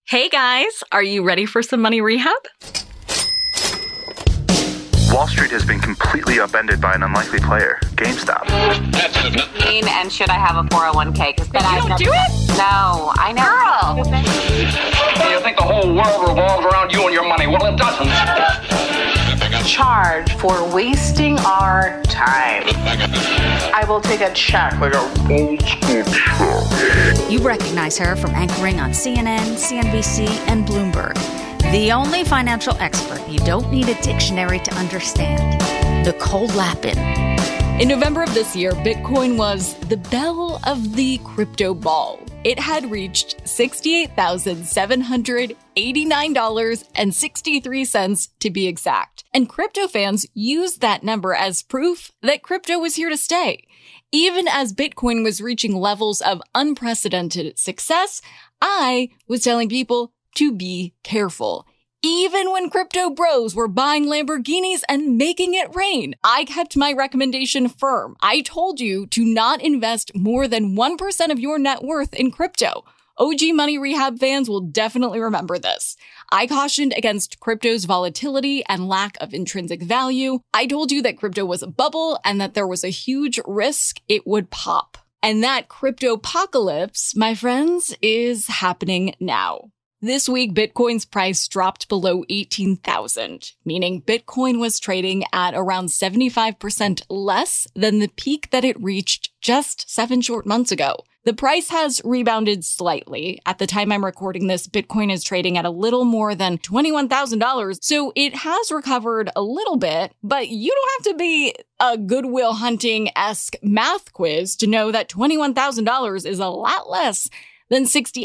Hey guys, are you ready for some money rehab? Wall Street has been completely upended by an unlikely player, GameStop. And should I have a 401k? Because you don't do it? No, I know. Girl. You think the whole world revolves around you and your money? Well, it doesn't. Charge for wasting our time. I will take a check, like a old school check. You recognize her from anchoring on CNN, CNBC, and Bloomberg. The only financial expert you don't need a dictionary to understand, Nicole Lapin. In November of this year, Bitcoin was the belle of the crypto ball. It had reached $68,789.63 to be exact. And crypto fans used that number as proof that crypto was here to stay. Even as Bitcoin was reaching levels of unprecedented success, I was telling people to be careful. Even when crypto bros were buying Lamborghinis and making it rain, I kept my recommendation firm. I told you to not invest more than 1% of your net worth in crypto. OG Money Rehab fans will definitely remember this. I cautioned against crypto's volatility and lack of intrinsic value. I told you that crypto was a bubble and that there was a huge risk it would pop. And that crypto-apocalypse, my friends, is happening now. This week, Bitcoin's price dropped below 18,000, meaning Bitcoin was trading at around 75% less than the peak that it reached just 7 short months ago. The price has rebounded slightly. At the time I'm recording this, Bitcoin is trading at a little more than $21,000, so it has recovered a little bit, but you don't have to be a Goodwill Hunting-esque math quiz to know that $21,000 is a lot less than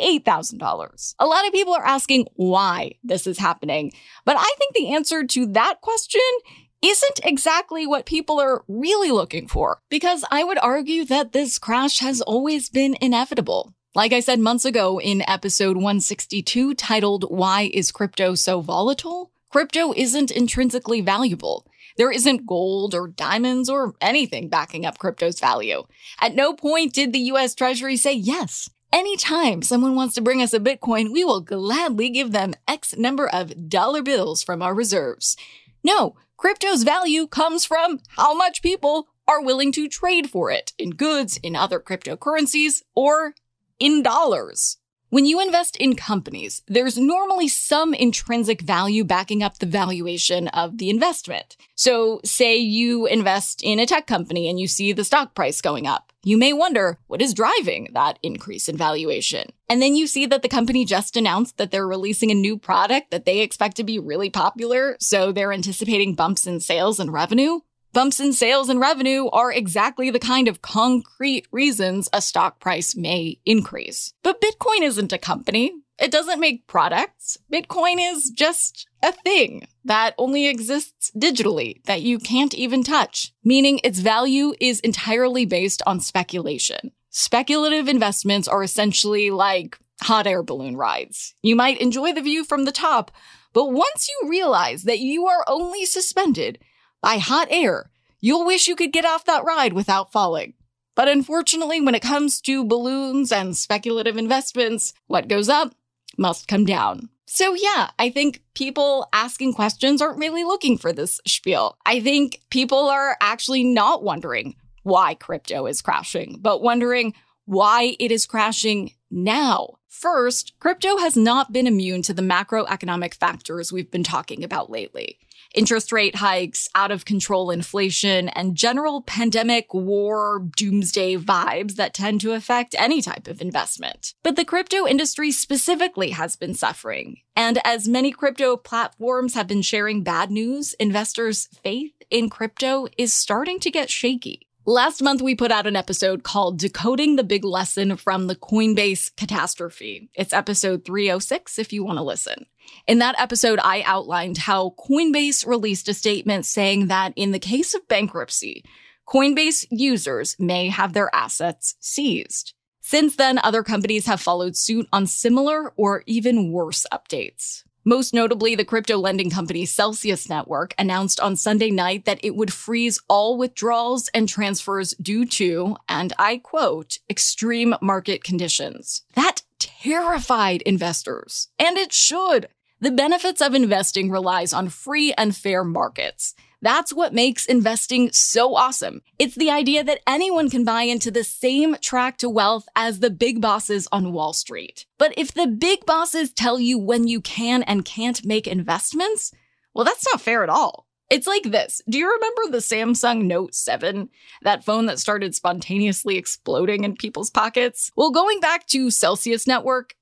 $68,000. A lot of people are asking why this is happening, but I think the answer to that question isn't exactly what people are really looking for, because I would argue that this crash has always been inevitable. Like I said months ago in episode 162 titled, "Why is Crypto So Volatile?" Crypto isn't intrinsically valuable. There isn't gold or diamonds or anything backing up crypto's value. At no point did the US Treasury say yes. Anytime someone wants to bring us a Bitcoin, we will gladly give them X number of dollar bills from our reserves. No, crypto's value comes from how much people are willing to trade for it in goods, in other cryptocurrencies, or in dollars. When you invest in companies, there's normally some intrinsic value backing up the valuation of the investment. So say you invest in a tech company and you see the stock price going up. You may wonder, what is driving that increase in valuation? And then you see that the company just announced that they're releasing a new product that they expect to be really popular, so they're anticipating bumps in sales and revenue. Bumps in sales and revenue are exactly the kind of concrete reasons a stock price may increase. But Bitcoin isn't a company. It doesn't make products. Bitcoin is just a thing that only exists digitally, that you can't even touch, meaning its value is entirely based on speculation. Speculative investments are essentially like hot air balloon rides. You might enjoy the view from the top, but once you realize that you are only suspended by hot air, you'll wish you could get off that ride without falling. But unfortunately, when it comes to balloons and speculative investments, what goes up must come down. So yeah, I think people asking questions aren't really looking for this spiel. I think people are actually not wondering why crypto is crashing, but wondering why it is crashing now. First, crypto has not been immune to the macroeconomic factors we've been talking about lately. Interest rate hikes, out-of-control inflation, and general pandemic, war, doomsday vibes that tend to affect any type of investment. But the crypto industry specifically has been suffering. And as many crypto platforms have been sharing bad news, investors' faith in crypto is starting to get shaky. Last month, we put out an episode called Decoding the Big Lesson from the Coinbase Catastrophe. It's episode 306 if you want to listen. In that episode, I outlined how Coinbase released a statement saying that in the case of bankruptcy, Coinbase users may have their assets seized. Since then, other companies have followed suit on similar or even worse updates. Most notably, the crypto lending company Celsius Network announced on Sunday night that it would freeze all withdrawals and transfers due to, and I quote, extreme market conditions. That terrified investors. And it should. The benefits of investing relies on free and fair markets. That's what makes investing so awesome. It's the idea that anyone can buy into the same track to wealth as the big bosses on Wall Street. But if the big bosses tell you when you can and can't make investments, well, that's not fair at all. It's like this. Do you remember the Samsung Note 7? That phone that started spontaneously exploding in people's pockets? Well, going back to Celsius Network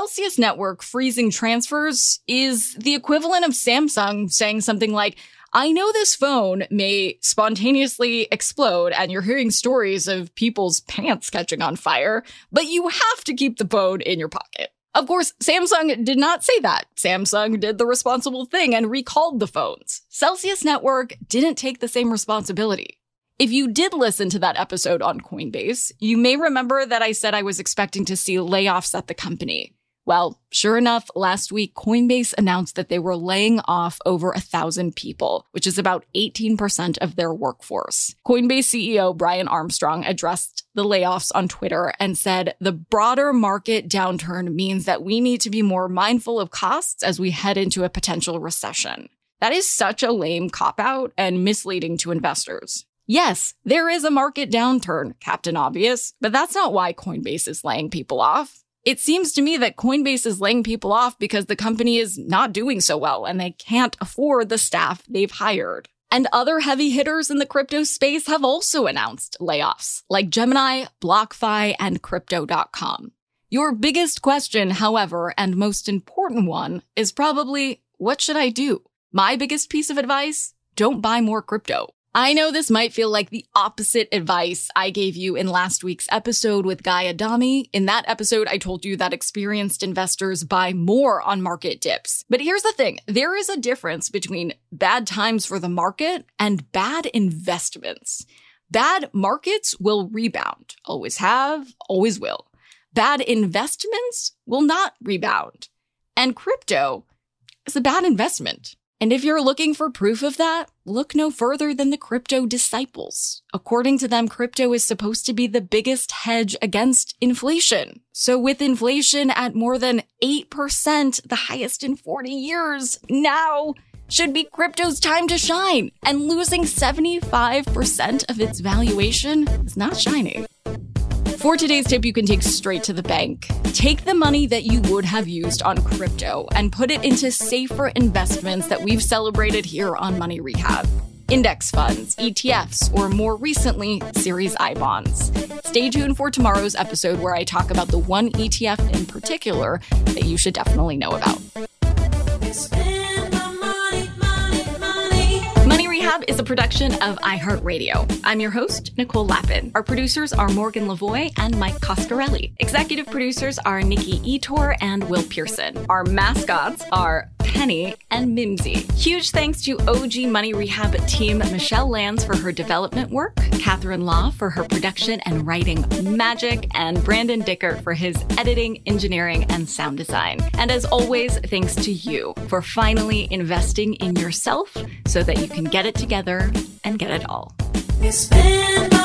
freezing transfers is the equivalent of Samsung saying something like, I know this phone may spontaneously explode and you're hearing stories of people's pants catching on fire, but you have to keep the phone in your pocket. Of course, Samsung did not say that. Samsung did the responsible thing and recalled the phones. Celsius Network didn't take the same responsibility. If you did listen to that episode on Coinbase, you may remember that I said I was expecting to see layoffs at the company. Well, sure enough, last week, Coinbase announced that they were laying off over 1,000 people, which is about 18% of their workforce. Coinbase CEO Brian Armstrong addressed the layoffs on Twitter and said, the broader market downturn means that we need to be more mindful of costs as we head into a potential recession. That is such a lame cop-out and misleading to investors. Yes, there is a market downturn, Captain Obvious, but that's not why Coinbase is laying people off. It seems to me that Coinbase is laying people off because the company is not doing so well and they can't afford the staff they've hired. And other heavy hitters in the crypto space have also announced layoffs, like Gemini, BlockFi, and Crypto.com. Your biggest question, however, and most important one, is probably, what should I do? My biggest piece of advice? Don't buy more crypto. I know this might feel like the opposite advice I gave you in last week's episode with Guy Adami. In that episode, I told you that experienced investors buy more on market dips. But here's the thing. There is a difference between bad times for the market and bad investments. Bad markets will rebound. Always have, always will. Bad investments will not rebound. And crypto is a bad investment. And if you're looking for proof of that, look no further than the crypto disciples. According to them, crypto is supposed to be the biggest hedge against inflation. So with inflation at more than 8%, the highest in 40 years, now should be crypto's time to shine. And losing 75% of its valuation is not shining. For today's tip, you can take straight to the bank. Take the money that you would have used on crypto and put it into safer investments that we've celebrated here on Money Rehab. Index funds, ETFs, or more recently, Series I bonds. Stay tuned for tomorrow's episode where I talk about the one ETF in particular that you should definitely know about. Money Rehab is a production of iHeartRadio. I'm your host, Nicole Lappin. Our producers are Morgan Lavoie and Mike Coscarelli. Executive producers are Nikki Etor and Will Pearson. Our mascots are Penny and Mimsy. Huge thanks to OG Money Rehab team Michelle Lands for her development work, Catherine Law for her production and writing magic, and Brandon Dicker for his editing, engineering, and sound design. And as always, thanks to you for finally investing in yourself so that you can get it together and get it all.